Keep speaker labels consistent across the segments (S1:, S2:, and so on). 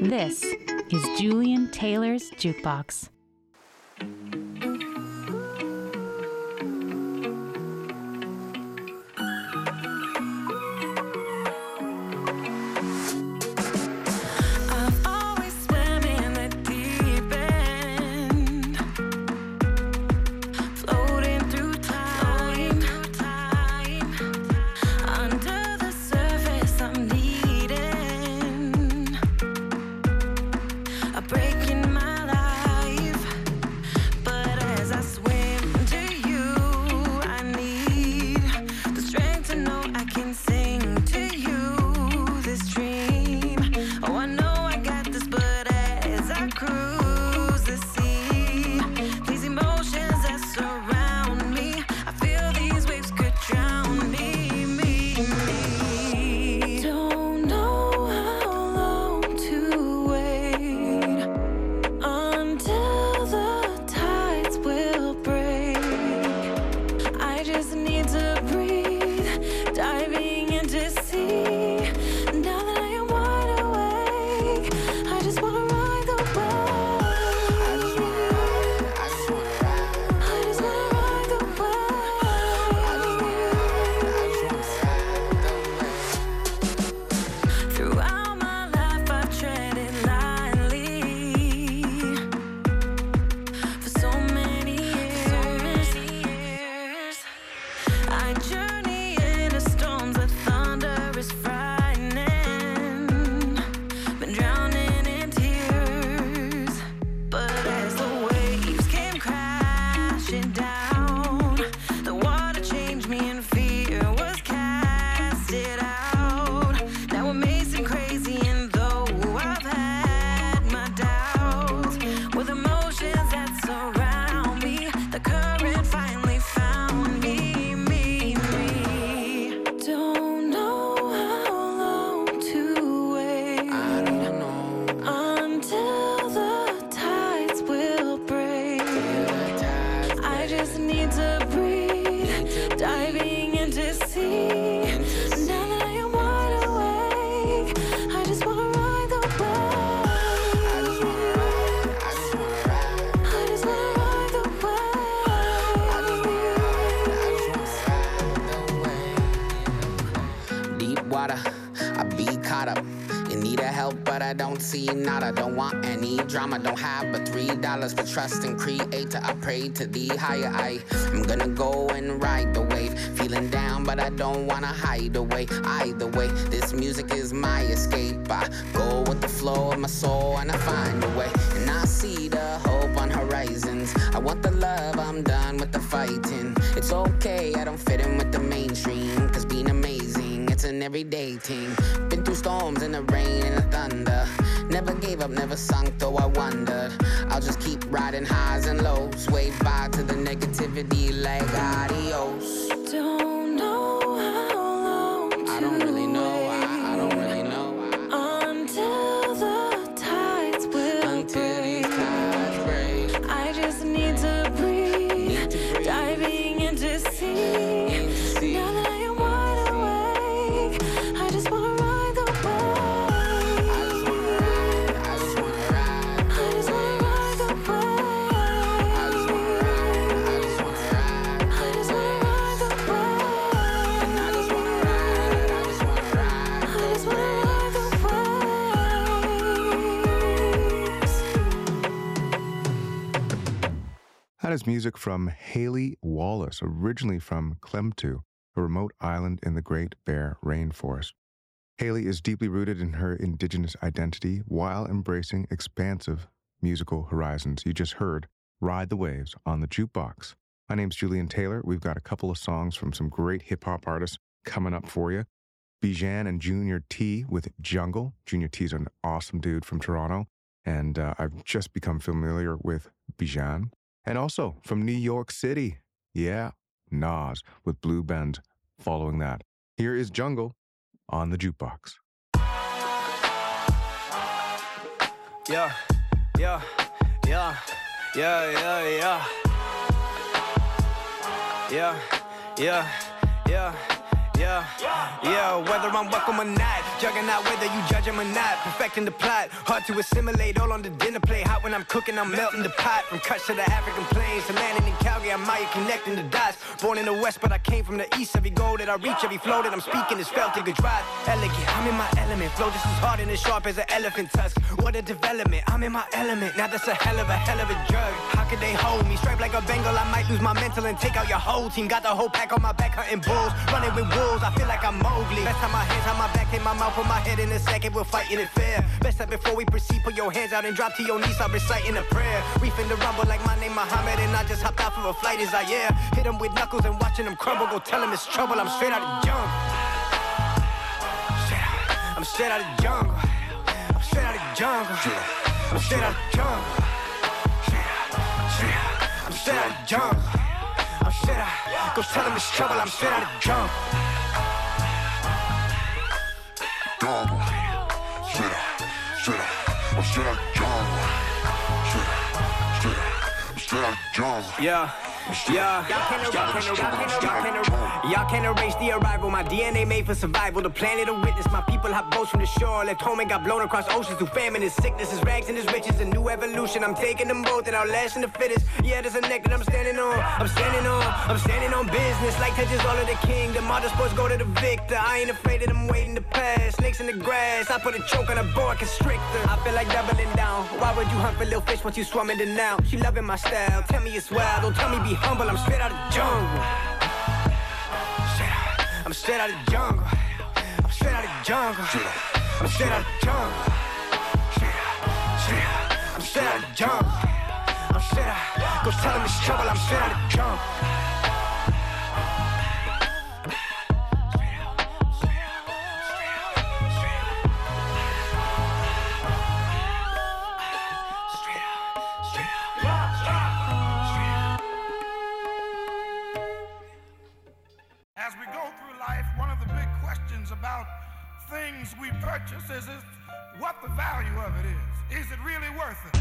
S1: This is Julian Taylor's Jukebox.
S2: Nada, don't want any drama, don't have but $3 for trust and creator. I pray to the higher. I'm gonna go and ride the wave, feeling down but I don't wanna hide away. Either way, this music is my escape. I go with the flow of my soul and I find a way, and I see the hope on horizons. I want the love, I'm done with the fighting. It's okay, I don't fit in with the mainstream, cause being amazing, it's an everyday thing. Been through storms and the rain and the thunder, never gave up, never sunk, though I wondered. I'll just keep riding highs and lows, wave by to the negativity like adios.
S3: Don't know how long to
S2: I don't really know, I don't really know.
S3: Until the tides will break. I just need to breathe, diving into sea. Now that I am wide awake, I just wanna ride the wave.
S4: That is music from Haley Wallace, originally from Klemtu, a remote island in the Great Bear Rainforest. Haley is deeply rooted in her indigenous identity while embracing expansive musical horizons. You just heard Ride the Waves on the Jukebox. My name's Julian Taylor. We've got a couple of songs from some great hip-hop artists coming up for you. Bijan and Junior T with Jungle. Junior T's an awesome dude from Toronto, and I've just become familiar with Bijan. And also from New York City, Nas with Blue Bend following that. Here is Jungle on the Jukebox.
S5: Yeah, yeah, yeah, yeah, yeah, yeah. Yeah, yeah, yeah, Yeah, whether I'm welcome or not, juggernaut whether you judge him or not, perfecting the plot, hard to assimilate, all on the dinner plate, hot when I'm cooking, I'm melting the pot, from Kutch to the African plains, to landing in Calgary, I'm Maya connecting the dots, born in the West, but I came from the East, every goal that I reach, every flow that I'm speaking is felt in good drive, elegant, I'm in my element, flow just as hard and as sharp as an elephant tusk, what a development, I'm in my element, now that's a hell of a drug, how could they hold me, striped like a Bengal, I might lose my mental and take out your whole team, got the whole pack on my back, hunting bulls, running with wolves, I feel like I'm Mowgli. Best time my hands on my back, hit my mouth, put my head in a second, we're fighting it fair. Best time before we proceed, put your hands out and drop to your knees, I'm reciting a prayer. We finna rumble like my name Muhammad, and I just hopped out for a flight as I Hit them with knuckles and watching them crumble, go tell them it's trouble, I'm straight out of the jungle. I'm straight out of the jungle. I'm straight out of the jungle. I'm straight out of the jungle. I'm straight out of the jungle. I'm straight out, go tell them it's trouble, I'm straight out of the jungle.
S6: Jungle, straight out, I'm straight out the jungle. I'm straight out the jungle.
S5: Y'all can't erase the arrival. My DNA made for survival. The planet of witness. My people have boats from the shore. Left home and got blown across oceans through famine and sickness. His rags and his riches. A new evolution. I'm taking them both and I'll last in the fittest. Yeah, there's a neck that I'm standing on. I'm standing on business. Like touches all of the kingdom. All the sports go to the victor. I ain't afraid of them waiting to pass. Snakes in the grass. I put a choke on a boa constrictor. I feel like doubling down. Why would you hunt for little fish once you swum in it now? She loving my style. Tell me it's wild. Don't tell me be humble, I'm straight out of the jungle. I'm straight out of the jungle. I'm straight out of the jungle. I'm straight out of the jungle. I'm straight out of the jungle. I'm straight out. Go tell them it's trouble, I'm straight out of the jungle.
S7: As we go through life, one of the big questions about things we purchase is what the value of it is. Is it really worth it?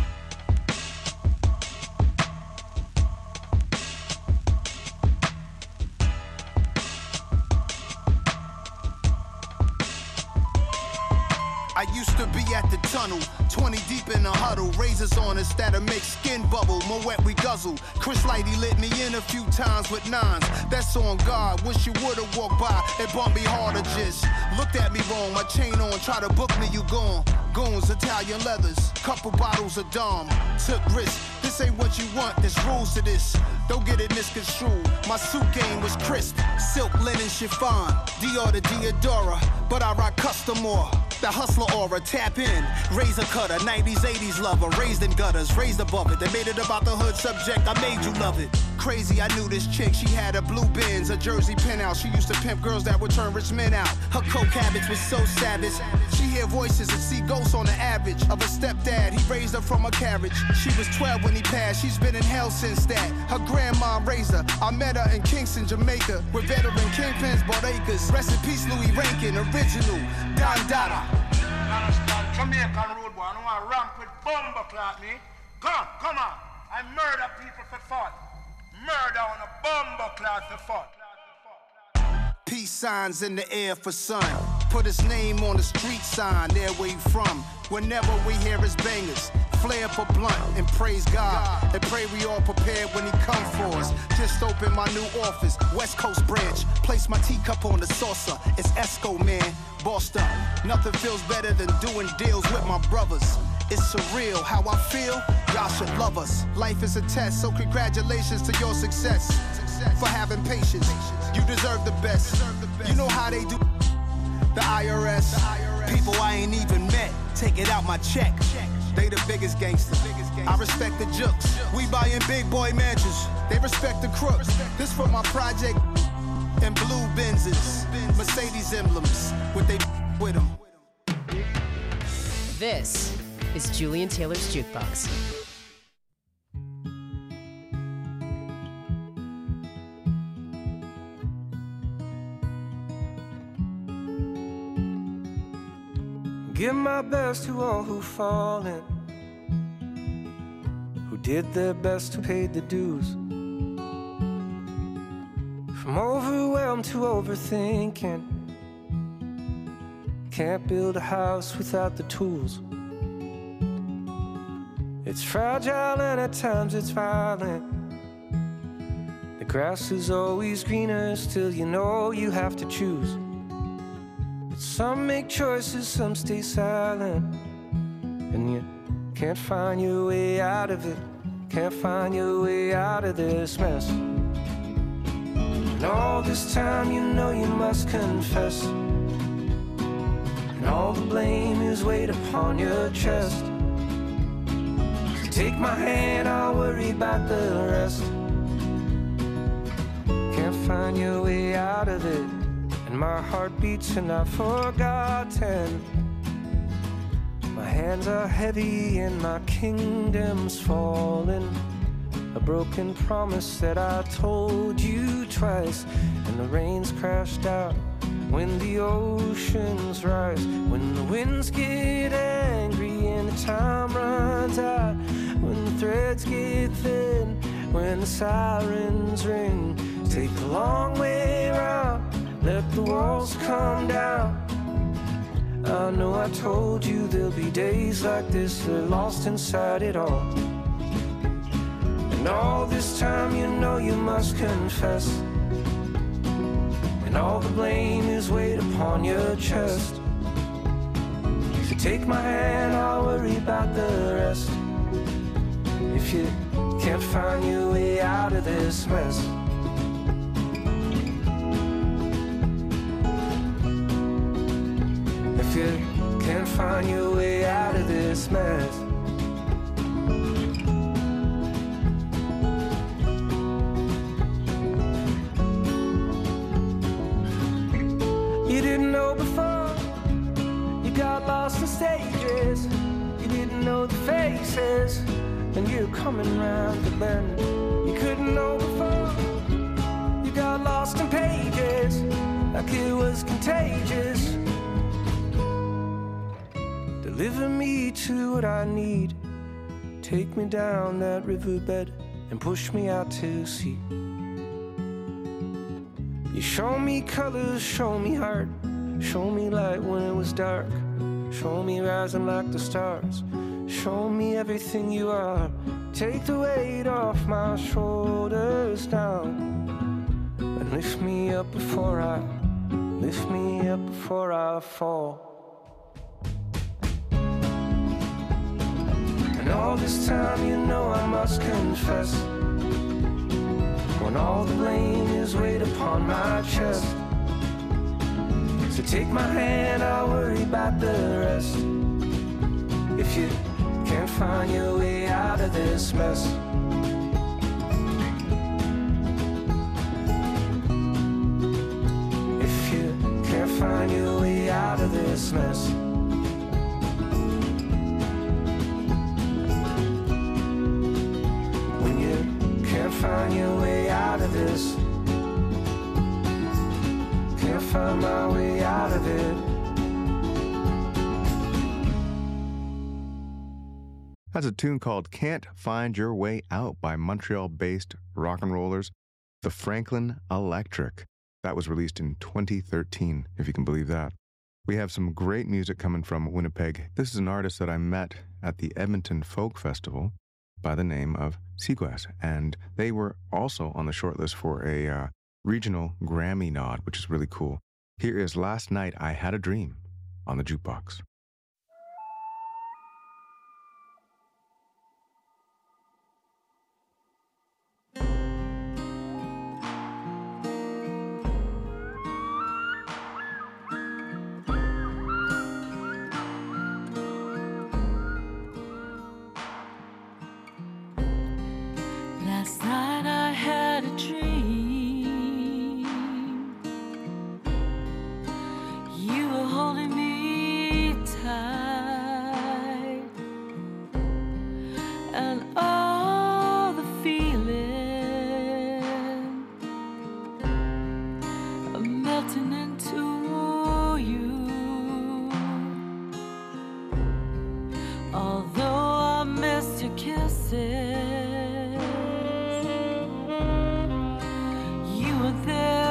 S8: I used to be at the tunnel, 20 deep in a huddle, razors on us that'll make skin bubble, more wet we guzzle. Chris Lighty lit me in a few times with nines, that's on God, wish you would've walked by, it bumped me harder just. Looked at me wrong, my chain on, try to book me, you gone. Goons, Italian leathers, couple bottles of Dom, took risks, this ain't what you want, there's rules to this. Don't get it misconstrued, my suit game was crisp, silk linen chiffon, Dior to Diodora, but I rock custom more. The hustler aura, tap in, razor cutter, 90s, 80s lover, raised in gutters, raised above it. They made it about the hood subject, I made you love it. Crazy, I knew this chick, she had a blue Benz, a Jersey penthouse. She used to pimp girls that would turn rich men out. Her coke habits was so savage. She hear voices and see ghosts on the average of her stepdad. He raised her from a carriage. She was 12 when he passed, she's been in hell since that. Her grandma raised her. I met her in Kingston, Jamaica, where veteran kingpins bought acres. Rest in peace, Louis Rankin, original, Don Dada.
S7: Understand, Jamaican road boy, I don't want to ramp with bumper clock me. Come on. I murder people for fun. Murder on a bumper clock for fun.
S8: Peace signs in the air for sun. Put his name on the street sign, there where you from. Whenever we hear his bangers, flare up a blunt and praise God. And pray we all prepared when he come for us. Just opened my new office, West Coast branch. Place my teacup on the saucer, it's Esco, man. Bossed up, nothing feels better than doing deals with my brothers. It's surreal how I feel, y'all should love us. Life is a test, so congratulations to your success. For having patience, you deserve the best. You know how they do the IRS. People I ain't even met, take it out my check. They the biggest gangsters. I respect the jokes. We buying big boy mansions. They respect the crooks. This for my project and blue Benzes, Mercedes emblems, what they with them.
S9: This is Julian Taylor's Jukebox.
S5: Give my best to all who've fallen, who did their best, who paid the dues.
S10: From overwhelmed to overthinking. Can't build a house without the tools. It's fragile and at times it's violent. The grass is always greener, still you know you have to choose. But some make choices, some stay silent. And you can't find your way out of it. Can't find your way out of this mess. And all this time you know you must confess. And all the blame is weighed upon your chest. So take my hand, I'll worry about the rest. Can't find your way out of it. And my heart beats and I've forgotten. My hands are heavy and my kingdom's fallen. A broken promise that I told you twice. And the rains crashed out when the oceans rise. When the winds get angry and the time runs out. When the threads get thin, when the sirens ring. Take the long way around, let the walls come down. I know I told you there'll be days like this, they're lost inside it all. And all this time you know you must confess. And all the blame is weighed upon your chest. So take my hand, I'll worry about the rest. If you can't find your way out of this mess. If you can't find your way out of this mess. You didn't know before, you got lost in stages. You didn't know the faces, and you're coming round the bend. You couldn't know before, you got lost in pages, like it was contagious. Deliver me to what I need. Take me down that riverbed and push me out to sea. You show me colors, show me heart. Show me light when it was dark. Show me rising like the stars. Show me everything you are. Take the weight off my shoulders down. And lift me up before I fall. And all this time you know I must confess. When all the blame is weighed upon my chest. So take my hand, I'll worry about the rest. If you can't find your way out of this mess. If you can't find your way out of this mess. Find your way out of this. Can't find my way out of it.
S4: That's a tune called Can't Find Your Way Out by Montreal-based rock and rollers, the Franklin Electric. That was released in 2013, if you can believe that. We have some great music coming from Winnipeg. This is an artist that I met at the Edmonton Folk Festival by the name of Seaglass, and they were also on the shortlist for a regional Grammy nod, which is really cool. Here is Last Night I Had a Dream on the jukebox.
S3: Last night I had a dream. You were holding me tight, and all the feeling of melting into you. Although I missed your kisses, there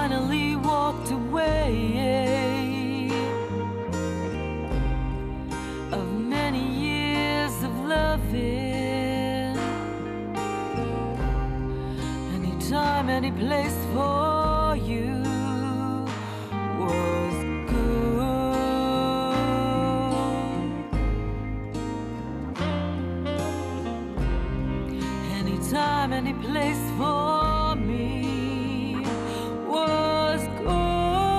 S3: finally walked away of many years of loving. Any time, any place for you was good. Any time, any place for me was good.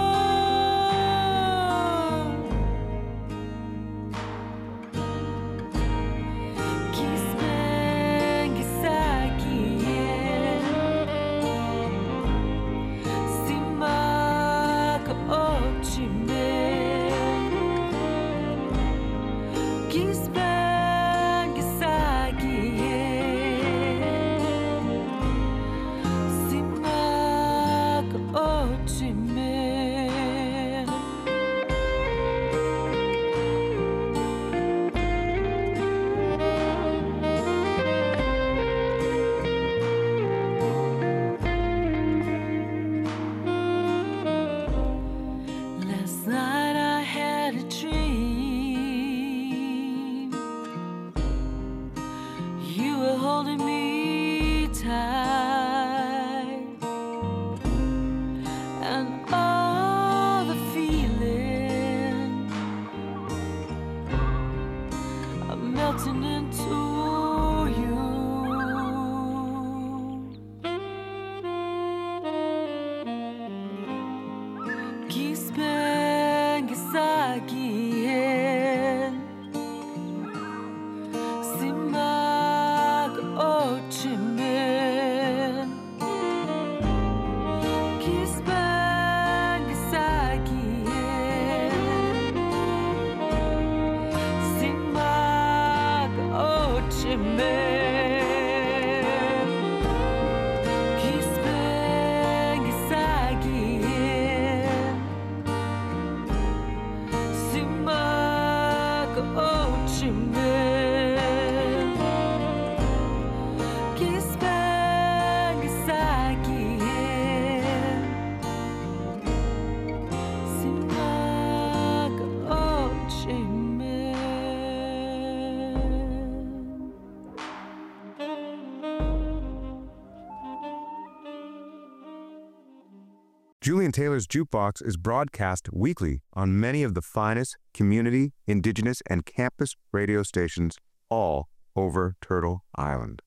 S4: Julian Taylor's Jukebox is broadcast weekly on many of the finest community, indigenous, and campus radio stations all over Turtle Island.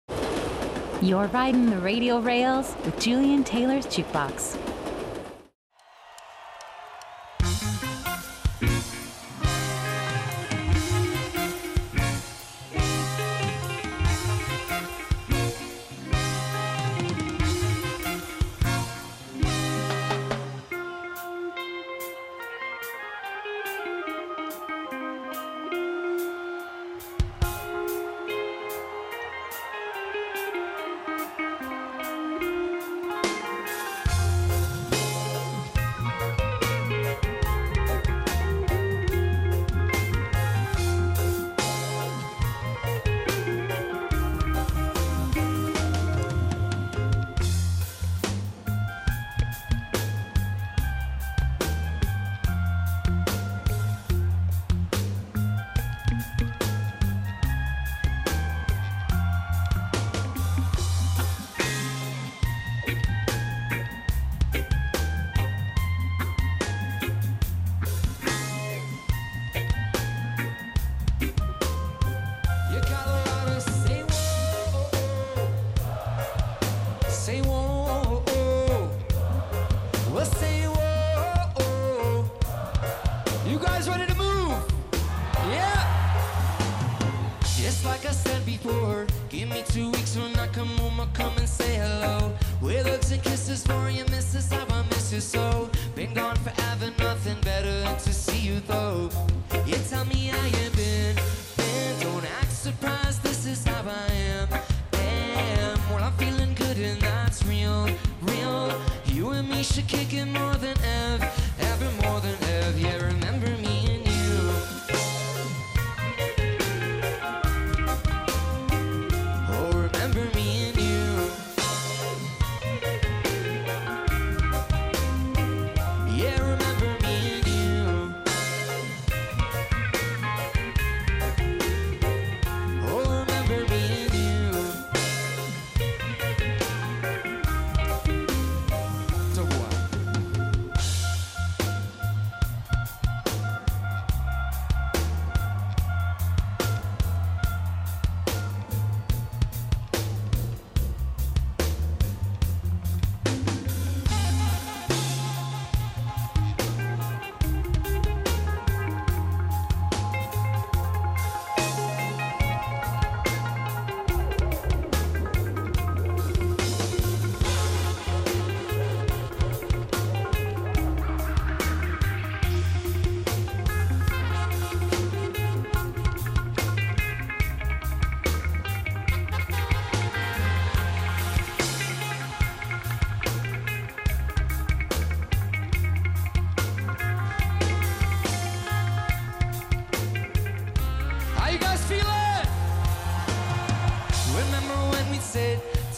S1: You're riding the radio rails with Julian Taylor's Jukebox.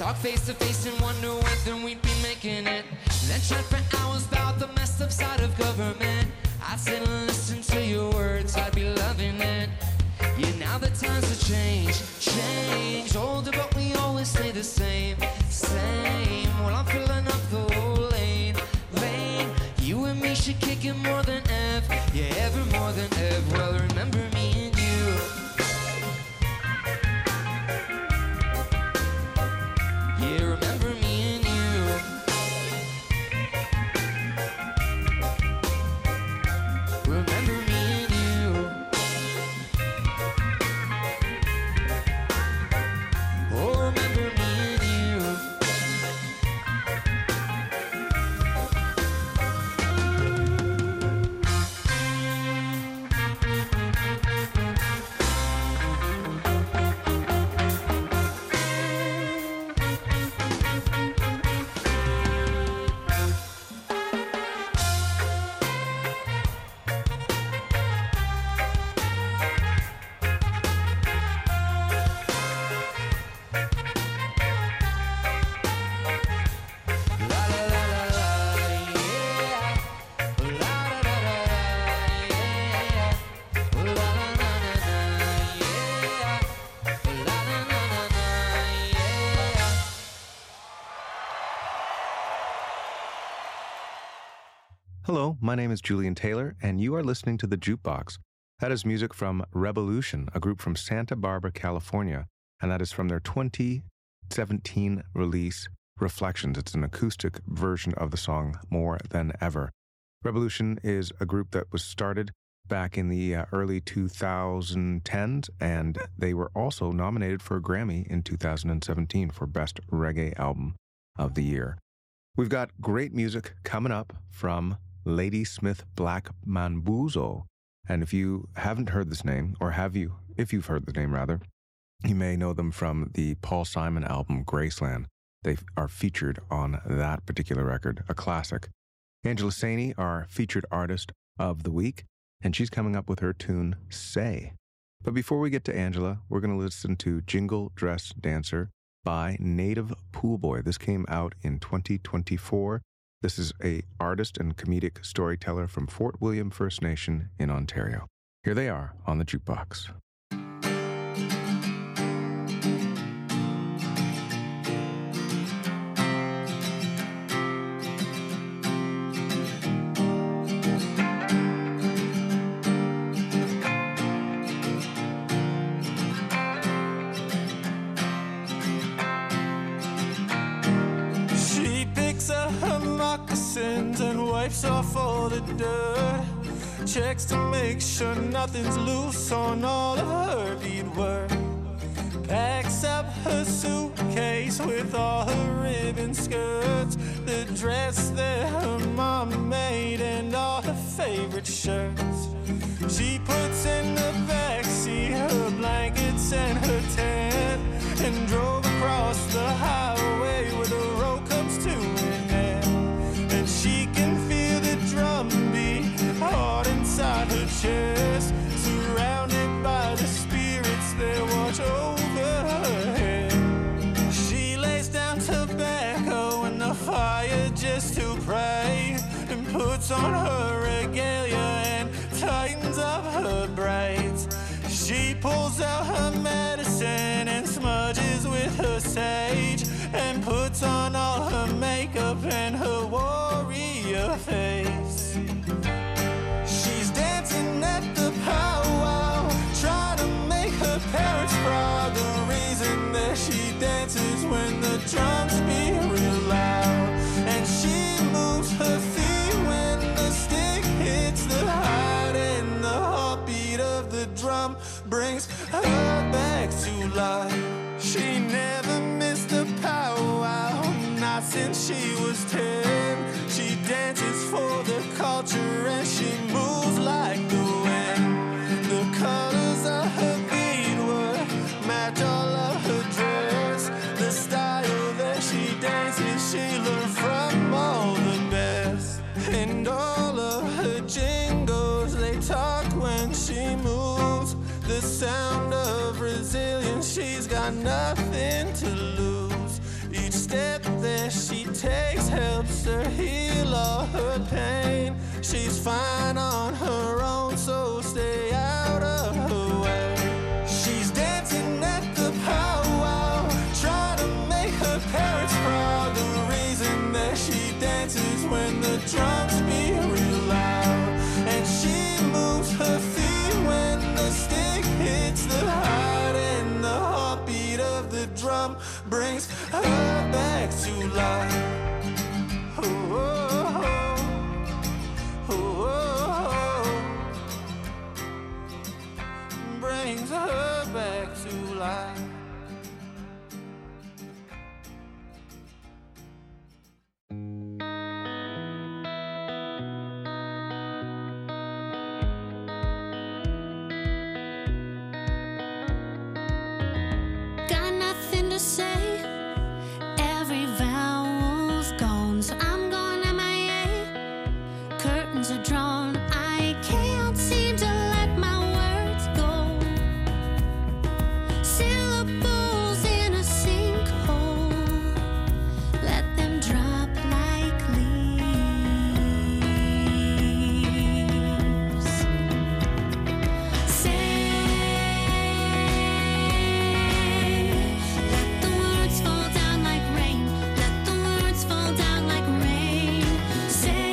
S11: talk face to face and wonder whether we'd be making it. Then chat for hours about the messed up side of government. I'd sit and listen to your words, I'd be loving it. Yeah, now the times have changed, older but we always stay the same. Well, I'm filling up the whole lane. You and me should kick it more than ever. Yeah, ever more than ever. Well, remember me and you. Yeah, remember me and you. Remember me and you. Oh, remember me and you.
S4: Hello, my name is Julian Taylor, and you are listening to The Jukebox. That is music from Revolution, a group from Santa Barbara, California, and that is from their 2017 release, Reflections. It's an acoustic version of the song More Than Ever. Revolution is a group that was started back in the early 2010s, and they were also nominated for a Grammy in 2017 for Best Reggae Album of the Year. We've got great music coming up from Ladysmith Black Mambuzo. And if you haven't heard this name, or if you've heard the name rather, you may know them from the Paul Simon album Graceland. They are featured on that particular record, a classic. Angela Saini, our featured artist of the week, and she's coming up with her tune, Say. But before we get to Angela, we're going to listen to Jingle Dress Dancer by Native Poolboy. This came out in 2024. This is an artist and comedic storyteller from Fort William First Nation in Ontario. Here they are on The Jukebox.
S12: And wipes off all the dirt, checks to make sure nothing's loose on all of her beadwork, packs up her suitcase with all her ribbon skirts, the dress that her mom made and all her favorite shirts. She puts in the backseat her blankets and her tent and drove across the highway where the road comes to an end. She can feel the drum beat hard inside her chest, surrounded by the spirits that watch over her head. She lays down tobacco in the fire just to pray, and puts on her regalia and tightens up her braids. She pulls out her medicine and smudges with her sage, and puts on all her makeup and her warrior face. She's dancing at the powwow, trying to make her parents proud. The reason that she dances when the drums beat real loud, and she moves her feet when the stick hits the heart, and the heartbeat of the drum brings her back to life. She never missed a powwow, not since she was 10. She dances for the culture and she moves like the wind. The colors of her beadwork match all of her dress. The style that she dances, she learned from all the best. And all of her jingles, they talk when she moves. The sound of resilience, she's got nothing to lose. to heal all her pain. She's fine on her own, so stay out of her way. She's dancing at the powwow, trying to make her parents proud. The reason that she dances when the drums beat real loud, and she moves her feet when the stick hits the heart, and the heartbeat of the drum brings her back to life. Oh, oh, oh, oh, oh, brings her back to life.
S3: Got nothing to say. Every vowel's gone, so I'm going MIA. Curtains are drawn. I can't seem to let my words go. Syllables in a sinkhole. Let them drop like leaves. Say, let the words fall down like rain. Let the words fall down like rain. Say,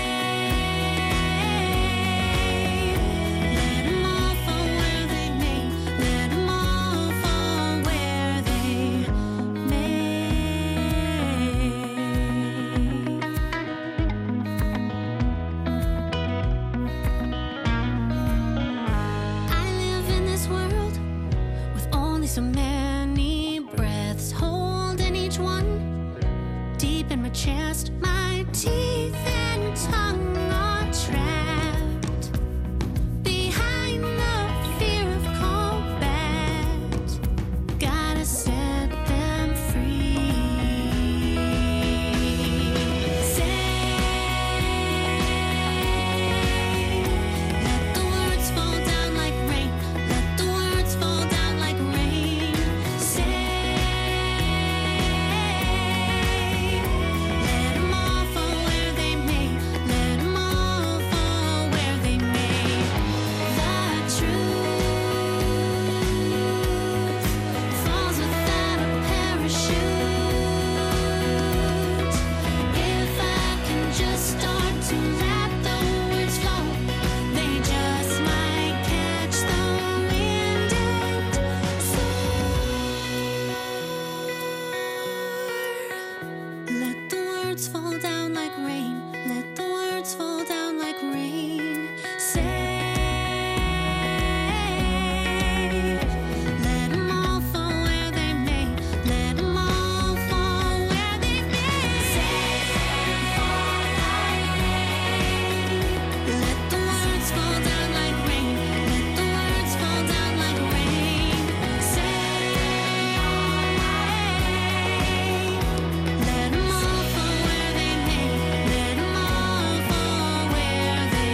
S3: let them all fall where they may. Let them all fall where they may. I live in this world with only so many breaths, holding each one deep in my chest. My teeth and tongue are trapped behind the fear of combat. Gotta set them free. Say, let the words fall down like rain. Let the words fall down like rain. Say, let them all fall where they may. Let them all fall where they may. The truth falls without a parachute. If I can just start to let the words flow, they just might catch the wind and soar. Let the words fall down like rain. Let the words fall down like rain. Say, let them all fall where they may. Let them all fall where they may. Say, fall like rain. Let the words fall down like rain. Let the words fall down like rain. Say, let them all fall where they may. Let them all fall where they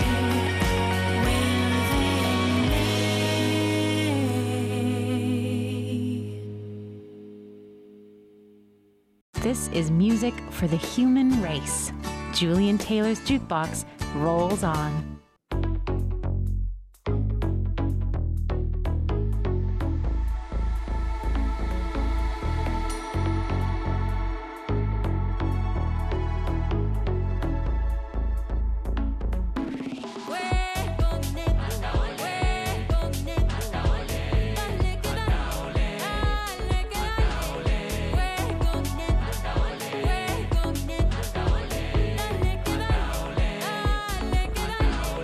S3: may.
S1: This is music for the human race. Julian Taylor's Jukebox rolls on.
S3: Let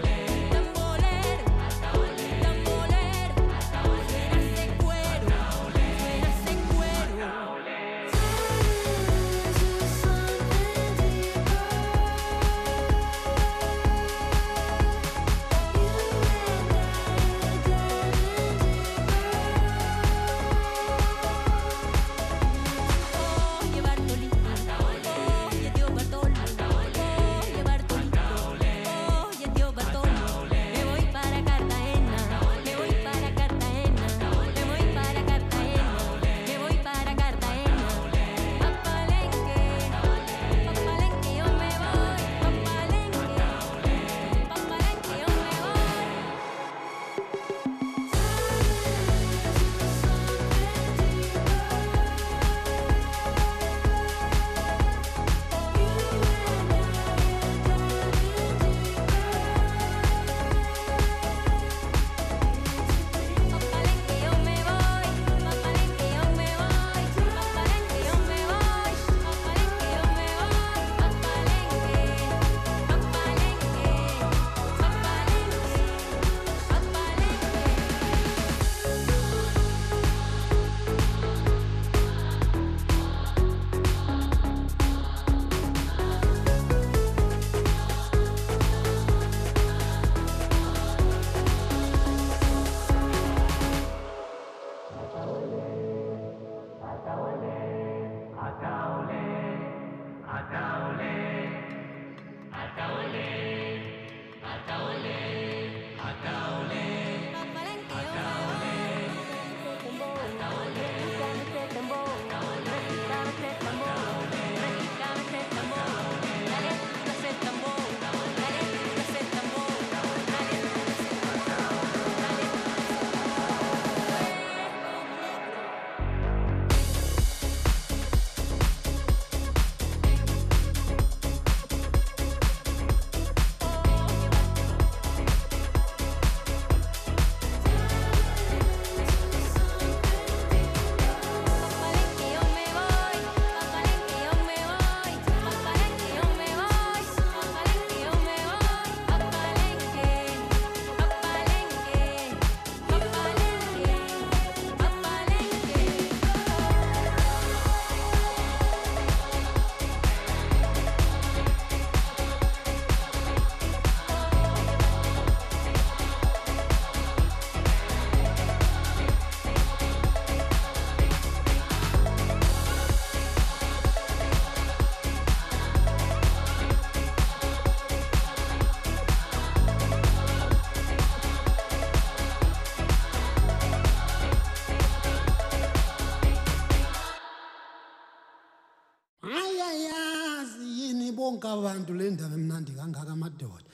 S13: bonke abantu le ndaba emnandi kangaka amadoda.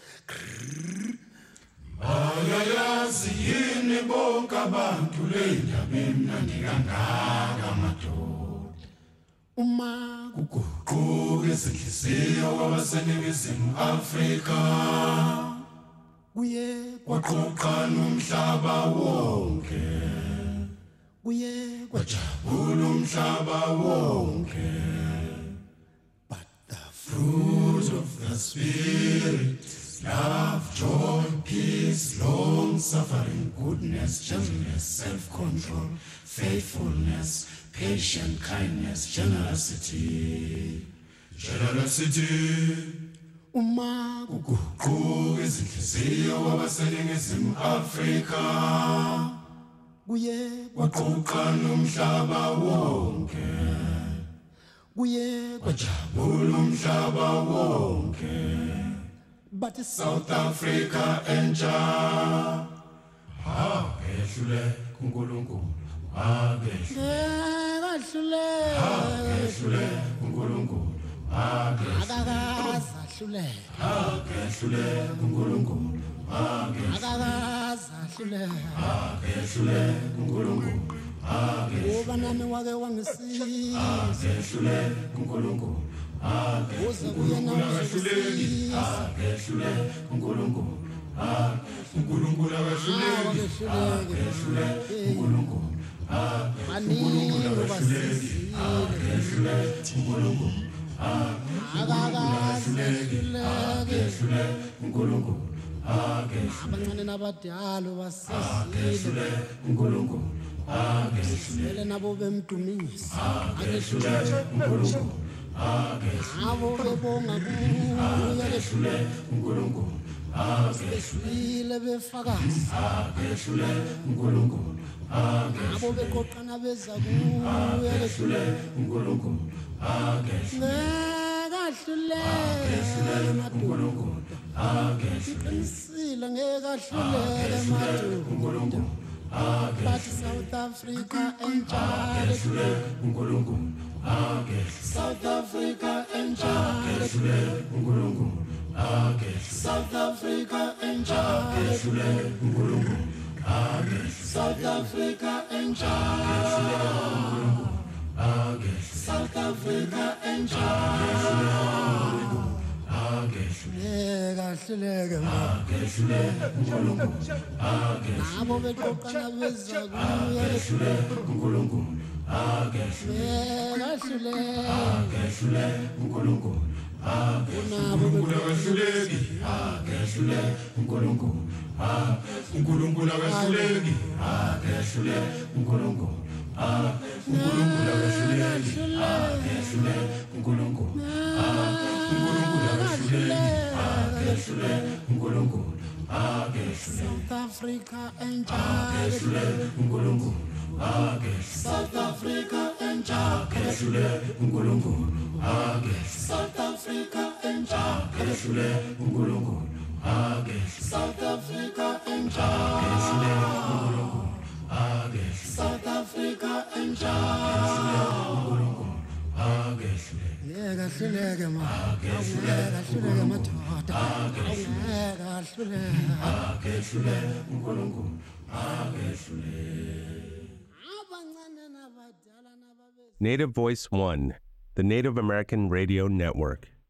S6: Ayayazi yini bonke abantu le ndaba emnandi kangaka amadoda.
S13: Uma
S6: kuguquka izinhliziyo kwabaseningizimu Afrika
S13: kuye
S6: kwaqoqa nomhlaba wonke
S13: kuye
S6: kwajabula umhlaba wonke. But the fruit of the Spirit is love, joy, peace, long suffering, goodness, gentleness, self-control, faithfulness, patient kindness, generosity.
S13: Uma
S6: kuguquka izinhliziyo kwabaseningizimu Afrika
S13: kuye
S6: kwaqoqa nomhlaba wonke
S13: kuye
S6: kwajabula umhlaba wonke.
S13: But
S6: South Africa entsha akehlule kuNkulunkulu
S13: akahlule
S6: kuNkulunkulu
S13: akakazahlule
S6: kuNkulunkulu
S13: akakazahlule
S6: kuNkulunkulu
S13: ngoba nami wake wangisiza
S6: kuNkulunkulu
S13: uze kuyena
S6: uzokusiza kuNkulunkulu uNkulunkulu akahluleki uNkulunkulu
S13: aningi basizile
S6: uNkulunkulu
S13: akakazahlule
S6: uNkulunkulu
S13: abancane nabadala basizile
S6: uNkulunkulu
S13: vele nabo bemdumisa
S6: uNkulunkulu
S13: abo bebonga kuye
S6: uNkulunkulu
S13: beswile befakazi
S6: uNkulunkulu
S13: abo beqoqana beza kuye
S6: uNkulunkulu
S13: ngekahluleke madoda iqinisile ngekahluleke madoda but South Africa enjalo
S6: uNkulunkulu
S13: South Africa enjalo
S6: uNkulunkulu
S13: South Africa enjalo
S6: uNkulunkulu
S13: South Africa enjalo South Africa enjalo ngekahluleke
S6: uNkulunkulu
S13: nabo beqoqana beza kuye
S6: uNkulunkulu
S13: ngekahluleke
S6: uNkulunkulu
S13: unabo
S6: akahluleki uNkulunkulu uNkulunkulu akahluleki uNkulunkulu uNkulunkulu akahluleki uNkulunkulu uNkulunkulu
S13: South Africa enjalo
S6: uNkulunkulu
S13: South Africa enjalo
S6: uNkulunkulu
S13: South Africa enjalo
S6: uNkulunkulu
S13: South Africa enjalo South Africa enjalo ngekahluleke ngekahluleke madoda ngekahluleke
S6: uNkulunkulu
S14: Native Voice One, the Native American Radio Network.